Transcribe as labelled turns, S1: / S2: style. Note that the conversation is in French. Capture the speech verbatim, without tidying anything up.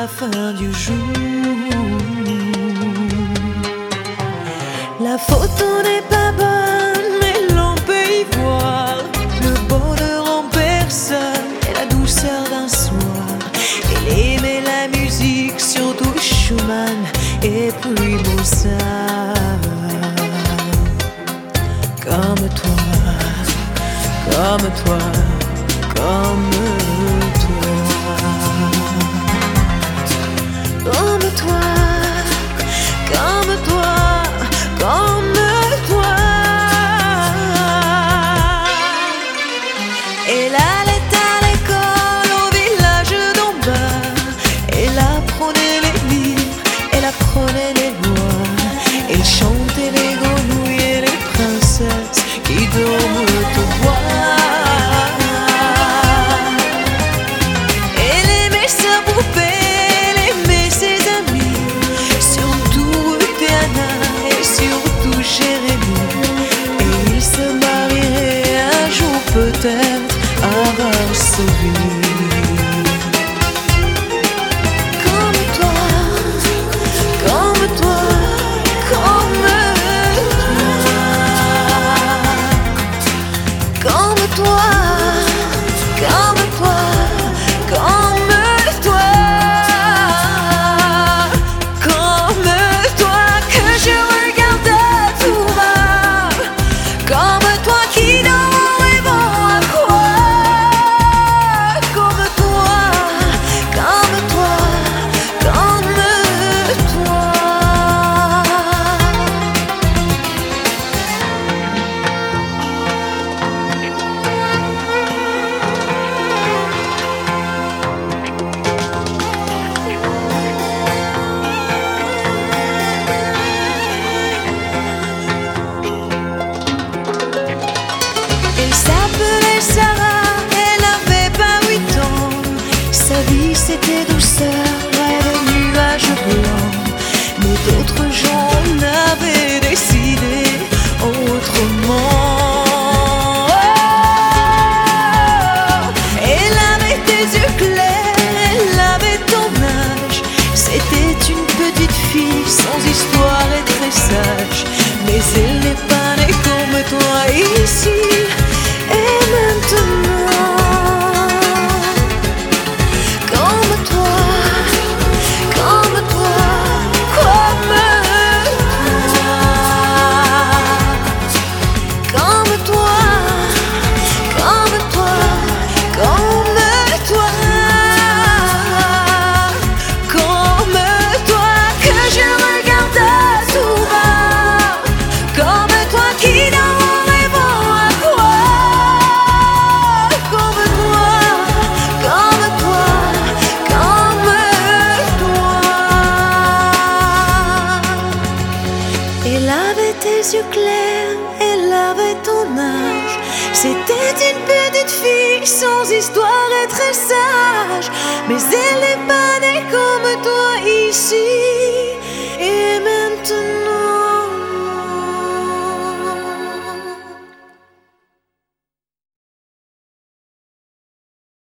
S1: la fin du jour. La photo n'est pas bonne, mais l'on peut y voir le bonheur en personne et la douceur d'un soir. Elle aimait la musique, surtout Schumann et puis Mozart. Comme toi, comme toi, comme toi, comme toi, comme toi, comme toi. Elle allait à l'école au village d'en bas. Elle apprenait les livres, elle apprenait les lois. Elle chantait les grenouilles et les princesses qui dorment au bois. Elle aimait sa poupée, elle aimait ses amis, surtout Diana et surtout Jérémie. Et ils se marieraient un jour peut-être à Varsovie. Comme toi, comme toi, comme Comme toi, comme toi, comme toi, comme toi que je regarde tout bas, comme toi qui dans mon rêve à quoi, comme toi, comme toi, comme toi. Elle s'appelait Sarah, elle avait pas huit ans. Sa vie c'était douceur et des nuages blancs. Mais d'autres gens n'avaient décidé autrement. Oh, elle avait des yeux clairs, elle avait ton âge. C'était une petite fille sans histoire et très sage. Mais elle n'est pas née comme toi ici et maintenant. Comme toi, comme toi, comme toi, comme toi, comme toi, comme toi, comme toi que je regarde tout bas, comme toi qui dans mon rêve à quoi, comme toi, comme toi, comme toi. Elle avait tes yeux clairs, elle avait ton âge. C'était une petite fille sans histoire et très sage. Mais elle n'est pas née comme toi ici